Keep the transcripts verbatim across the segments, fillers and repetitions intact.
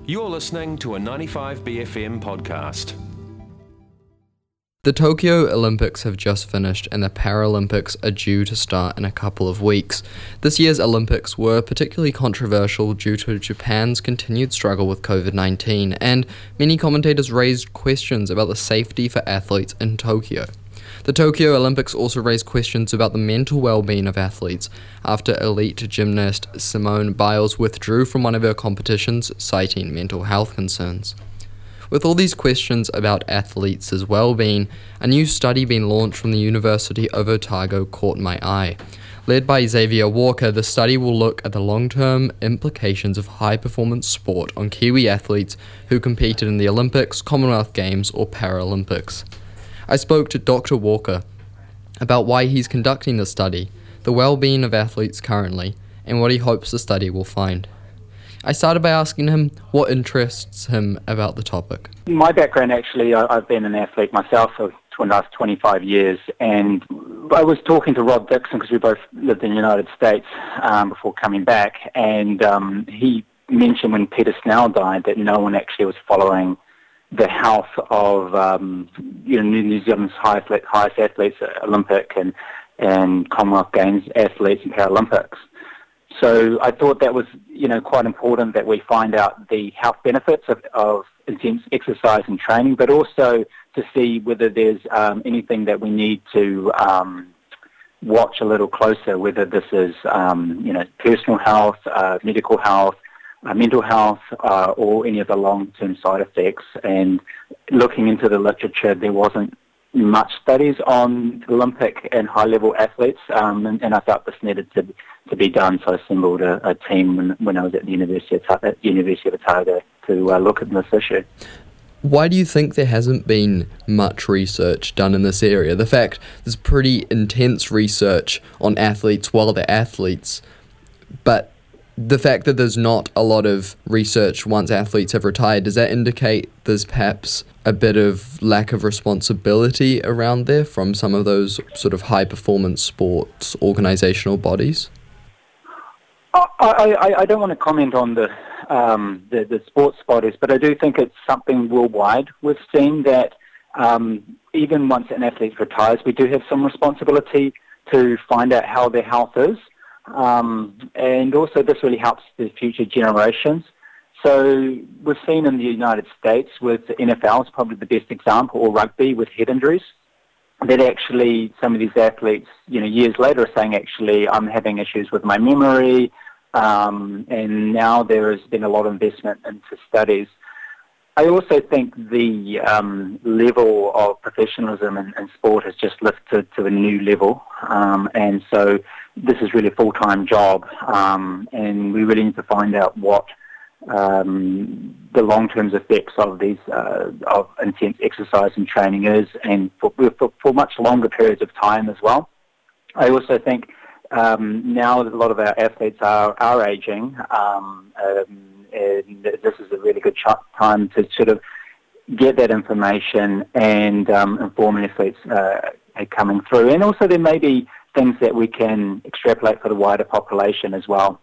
You're listening to a ninety-five B F M podcast. The Tokyo Olympics have just finished and the Paralympics are due to start in a couple of weeks. This year's Olympics were particularly controversial due to Japan's continued struggle with covid nineteen, and many commentators raised questions about the safety for athletes in Tokyo. The Tokyo Olympics also raised questions about the mental well-being of athletes after elite gymnast Simone Biles withdrew from one of her competitions, citing mental health concerns. With all these questions about athletes' well-being, a new study being launched from the University of Otago caught my eye. Led by Xavier Walker, the study will look at the long-term implications of high-performance sport on Kiwi athletes who competed in the Olympics, Commonwealth Games or Paralympics. I spoke to Doctor Walker about why he's conducting the study, the well-being of athletes currently, and what he hopes the study will find. I started by asking him what interests him about the topic. My background, actually, I, I've been an athlete myself for the last twenty-five years, and I was talking to Rod Dixon because we both lived in the United States um, before coming back, and um, he mentioned when Peter Snell died that no one actually was following the health of um, you know New Zealand's highest, highest athletes, Olympic and, and Commonwealth Games athletes and Paralympics. So I thought that was, you know, quite important that we find out the health benefits of, of intense exercise and training, but also to see whether there's um, anything that we need to um, watch a little closer, whether this is, um, you know, personal health, uh, medical health, uh, mental health, uh, or any of the long-term side effects. And looking into the literature, there wasn't much studies on Olympic and high-level athletes, um, and, and I felt this needed to to be done, so I assembled a, a team when, when I was at the University of, at University of Otago to uh, look at this issue. Why do you think there hasn't been much research done in this area? The fact there's pretty intense research on athletes while they're athletes, but the fact that there's not a lot of research once athletes have retired, does that indicate there's perhaps a bit of lack of responsibility around there from some of those sort of high-performance sports organisational bodies? I, I, I don't want to comment on the, um, the the sports bodies, but I do think it's something worldwide. We've seen that um, even once an athlete retires, we do have some responsibility to find out how their health is. Um, and also this really helps the future generations. So we've seen in the United States with the N F L, is probably the best example, or rugby with head injuries, that actually some of these athletes, you know, years later are saying, actually, I'm having issues with my memory, um, and now there has been a lot of investment into studies. I also think the um, level of professionalism in, in sport has just lifted to a new level, um, and so this is really a full-time job, um, and we really need to find out what um, the long-term effects of these uh, of intense exercise and training is, and for, for, for much longer periods of time as well. I also think um, now that a lot of our athletes are are aging, um, um, and this is a really good ch- time to sort of get that information and um, inform athletes uh, coming through. And also there may be things that we can extrapolate for the wider population as well.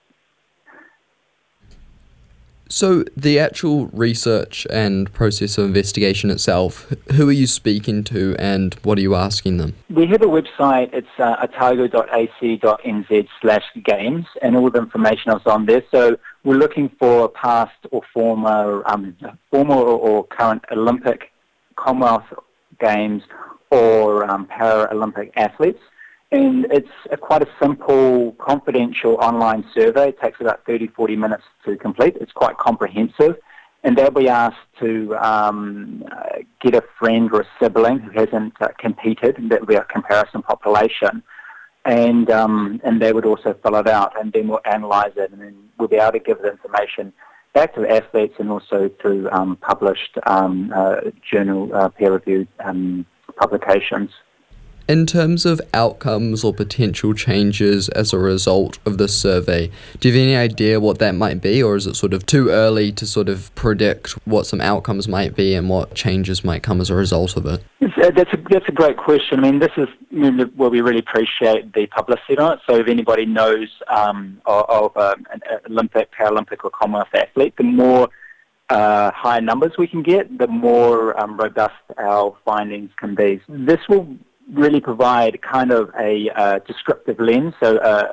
So the actual research and process of investigation itself, who are you speaking to and what are you asking them? We have a website, it's uh, otago dot a c dot n z slash games, and all the information is on there. So we're looking for past or former, um, former or, or current Olympic, Commonwealth Games or um, Paralympic athletes. And it's a quite a simple, confidential online survey. It takes about thirty, forty minutes to complete. It's quite comprehensive. And they'll be asked to um, uh, get a friend or a sibling who hasn't uh, competed, and that will be a comparison population. And um, and they would also fill it out, and then we'll analyse it, and then we'll be able to give the information back to the athletes and also through um, published um, uh, journal uh, peer-reviewed um, publications. In terms of outcomes or potential changes as a result of this survey, do you have any idea what that might be, or is it sort of too early to sort of predict what some outcomes might be and what changes might come as a result of it? That's a, that's a great question. I mean, this is where we really appreciate the publicity on it. So if anybody knows um, of, of um, an Olympic, Paralympic or Commonwealth athlete, the more uh, higher numbers we can get, the more um, robust our findings can be. This will really provide kind of a uh, descriptive lens, so uh,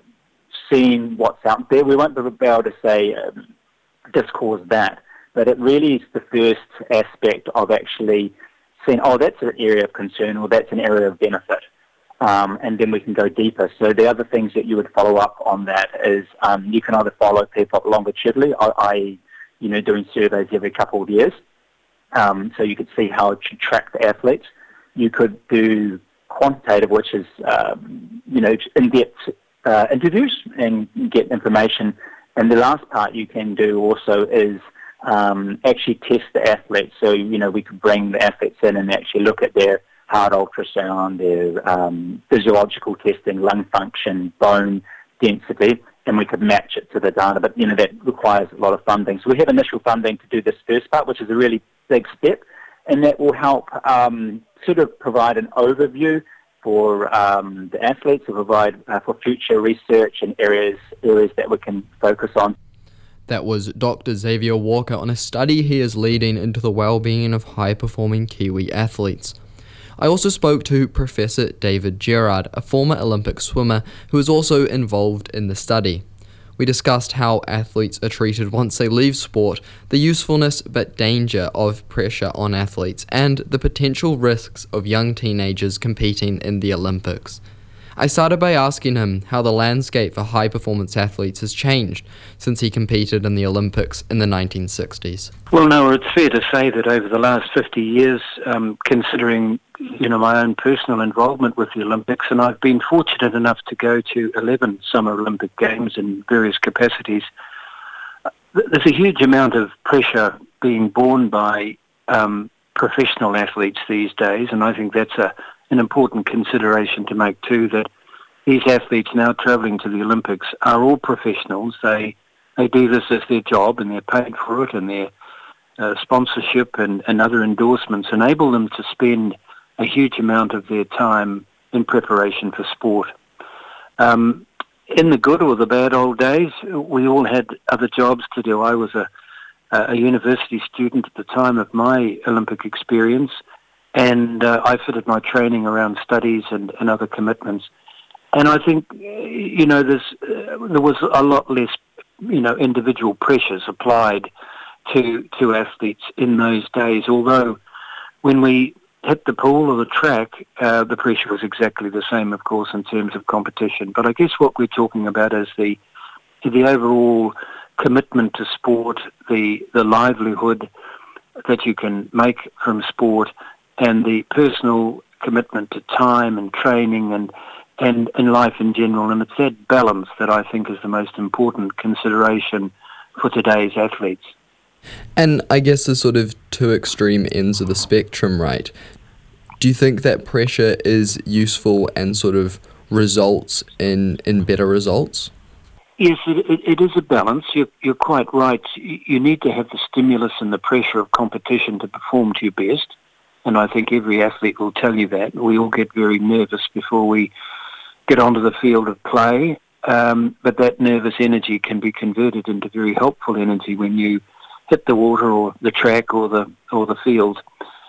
seeing what's out there. We won't be able to say um, this caused that, but it really is the first aspect of actually seeing, oh, that's an area of concern or that's an area of benefit. Um, and then we can go deeper. So the other things that you would follow up on that is um, you can either follow people longitudinally, that is, you know, doing surveys every couple of years. Um, so you could see how to track the athletes. You could do quantitative, which is, um, you know, in-depth uh, interviews and get information. And the last part you can do also is um, actually test the athletes. So, you know, we could bring the athletes in and actually look at their heart ultrasound, their um, physiological testing, lung function, bone density, and we could match it to the data. But, you know, that requires a lot of funding. So we have initial funding to do this first part, which is a really big step, and that will help um, sort of provide an overview for um, the athletes, to provide uh, for future research and areas areas that we can focus on. That was Doctor Xavier Walker on a study he is leading into the well-being of high-performing Kiwi athletes. I also spoke to Professor David Gerard, a former Olympic swimmer who is also involved in the study. We discussed how athletes are treated once they leave sport, the usefulness but danger of pressure on athletes, and the potential risks of young teenagers competing in the Olympics. I started by asking him how the landscape for high-performance athletes has changed since he competed in the Olympics in the nineteen sixties. Well, Noah, it's fair to say that over the last fifty years, um, considering you know my own personal involvement with the Olympics, and I've been fortunate enough to go to eleven Summer Olympic Games in various capacities, there's a huge amount of pressure being borne by um, professional athletes these days, and I think that's a an important consideration to make too, that these athletes now travelling to the Olympics are all professionals. They they do this as their job and they're paid for it, and their uh, sponsorship and, and other endorsements enable them to spend a huge amount of their time in preparation for sport. Um, in the good or the bad old days, we all had other jobs to do. I was a, a university student at the time of my Olympic experience, and uh, I fitted my training around studies and, and other commitments. And I think, you know, there's, uh, there was a lot less, you know, individual pressures applied to to athletes in those days. Although when we hit the pool or the track, uh, the pressure was exactly the same, of course, in terms of competition. But I guess what we're talking about is the the overall commitment to sport, the the livelihood that you can make from sport, and the personal commitment to time and training and, and, and life in general. And it's that balance that I think is the most important consideration for today's athletes. And I guess there's sort of two extreme ends of the spectrum, right? Do you think that pressure is useful and sort of results in, in better results? Yes, it, it, it is a balance. You're, you're quite right. You need to have the stimulus and the pressure of competition to perform to your best. And I think every athlete will tell you that. We all get very nervous before we get onto the field of play, um, but that nervous energy can be converted into very helpful energy when you hit the water or the track or the or the field.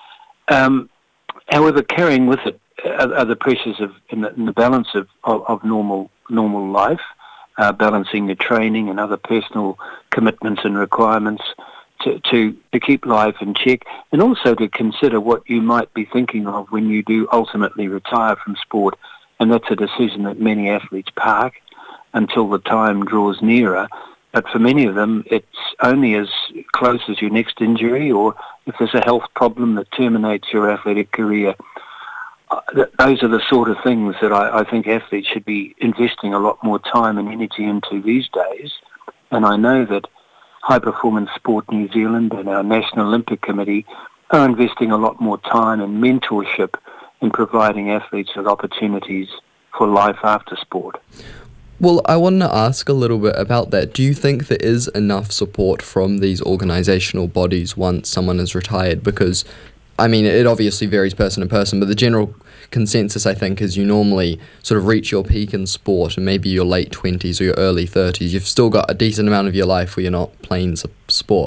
Um, however, carrying with it are, are the pressures of in the, in the balance of, of, of normal normal life, uh, balancing your training and other personal commitments and requirements. To, to, to keep life in check, and also to consider what you might be thinking of when you do ultimately retire from sport. And that's a decision that many athletes park until the time draws nearer. But for many of them, it's only as close as your next injury, or if there's a health problem that terminates your athletic career. Uh, th- those are the sort of things that I, I think athletes should be investing a lot more time and energy into these days. And I know that High Performance Sport New Zealand and our National Olympic Committee are investing a lot more time and mentorship in providing athletes with opportunities for life after sport. Well, I wanted to ask a little bit about that. Do you think there is enough support from these organisational bodies once someone is retired? Because, I mean, it obviously varies person to person, but the general consensus, I think, is you normally sort of reach your peak in sport and maybe your late twenties or your early thirties. You've still got a decent amount of your life where you're not playing sport.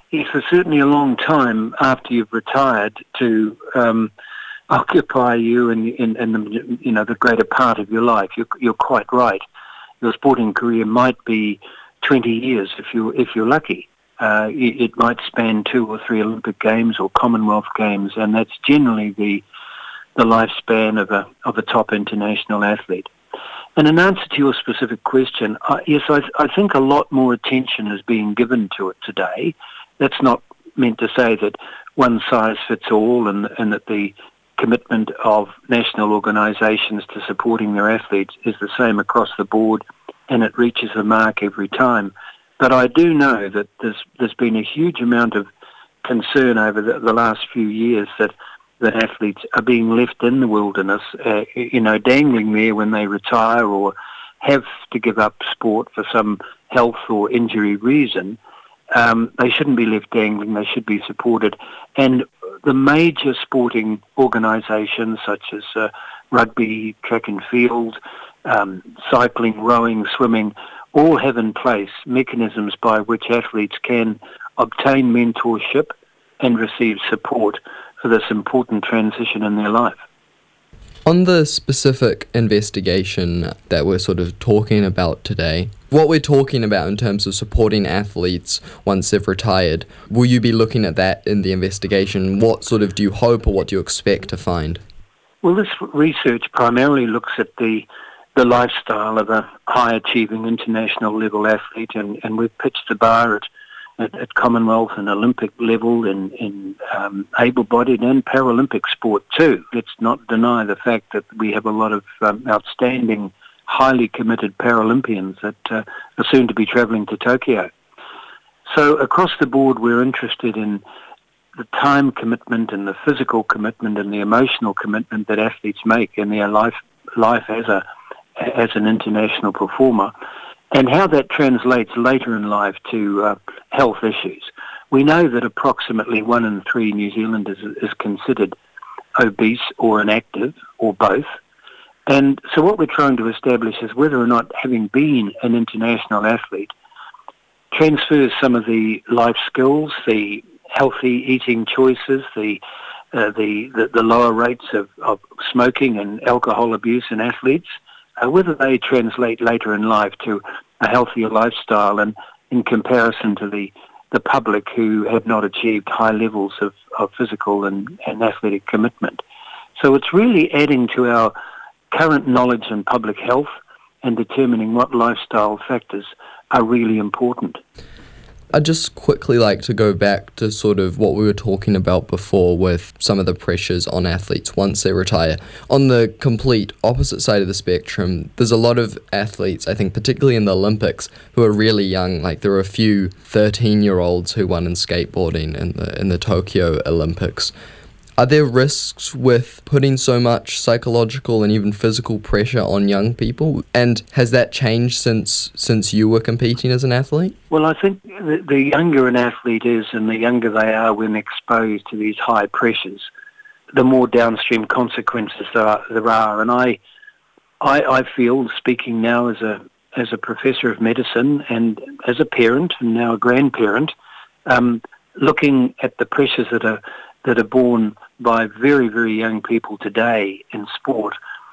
Yes, for certainly a long time after you've retired to um, occupy you in, in, in the, you know, the greater part of your life. You're, you're quite right. Your sporting career might be twenty years if you if you're lucky. Uh, it, it might span two or three Olympic Games or Commonwealth Games, and that's generally the the lifespan of a of a top international athlete. And in answer to your specific question, uh, yes, I, I think a lot more attention is being given to it today. That's not meant to say that one size fits all, and, and that the commitment of national organisations to supporting their athletes is the same across the board, and it reaches the mark every time. But I do know that there's there's been a huge amount of concern over the, the last few years that that athletes are being left in the wilderness, uh, you know, dangling there when they retire or have to give up sport for some health or injury reason. Um, they shouldn't be left dangling. They should be supported. And the major sporting organisations such as uh, rugby, track and field, um, cycling, rowing, swimming, all have in place mechanisms by which athletes can obtain mentorship and receive support for this important transition in their life. On the specific investigation that we're sort of talking about today, what we're talking about in terms of supporting athletes once they've retired, will you be looking at that in the investigation? What sort of do you hope or what do you expect to find? Well, this research primarily looks at the the lifestyle of a high-achieving international level athlete, and, and we've pitched the bar at At, at Commonwealth and Olympic level, in, in um, able-bodied and Paralympic sport too. Let's not deny the fact that we have a lot of um, outstanding, highly committed Paralympians that uh, are soon to be travelling to Tokyo. So across the board, we're interested in the time commitment and the physical commitment and the emotional commitment that athletes make in their life life as a as an international performer, and how that translates later in life to uh, health issues. We know that approximately one in three New Zealanders is considered obese or inactive, or both. And so what we're trying to establish is whether or not having been an international athlete transfers some of the life skills, the healthy eating choices, the uh, the, the, the lower rates of, of smoking and alcohol abuse in athletes, Uh, whether they translate later in life to a healthier lifestyle, and in comparison to the, the public who have not achieved high levels of, of physical and, and athletic commitment. So it's really adding to our current knowledge in public health and determining what lifestyle factors are really important. I'd just quickly like to go back to sort of what we were talking about before with some of the pressures on athletes once they retire. On the complete opposite side of the spectrum, there's a lot of athletes, I think particularly in the Olympics, who are really young. Like there are a few thirteen-year-olds who won in skateboarding in the in the Tokyo Olympics. Are there risks with putting so much psychological and even physical pressure on young people? And has that changed since since you were competing as an athlete? Well, I think the, the younger an athlete is and the younger they are when exposed to these high pressures, the more downstream consequences there are. There are. And I, I, I feel, speaking now as a as a professor of medicine and as a parent and now a grandparent, um, looking at the pressures that are that are borne by very, very young people today in sport,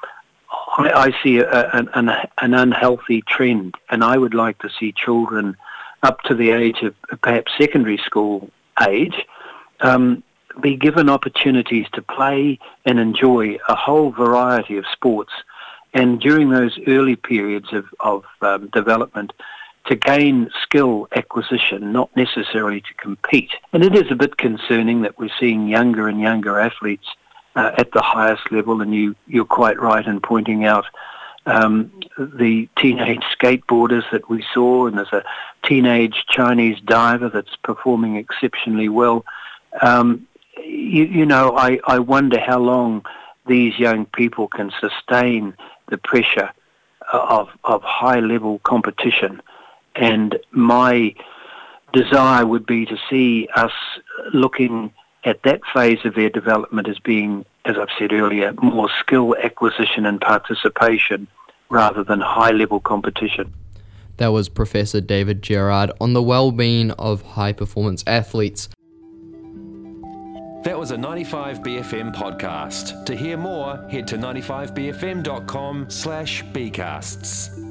I, I see a, an, an, an unhealthy trend, and I would like to see children up to the age of perhaps secondary school age um, be given opportunities to play and enjoy a whole variety of sports, and during those early periods of, of um, development, to gain skill acquisition, not necessarily to compete. And it is a bit concerning that we're seeing younger and younger athletes uh, at the highest level, and you, you're quite right in pointing out um, the teenage skateboarders that we saw, and there's a teenage Chinese diver that's performing exceptionally well. Um, you, you know, I, I wonder how long these young people can sustain the pressure of, of high-level competition. And my desire would be to see us looking at that phase of their development as being, as I've said earlier, more skill acquisition and participation rather than high-level competition. That was Professor David Gerard on the well-being of high-performance athletes. That was a ninety-five B F M podcast. To hear more, head to ninety-five b f m dot com slash bcasts.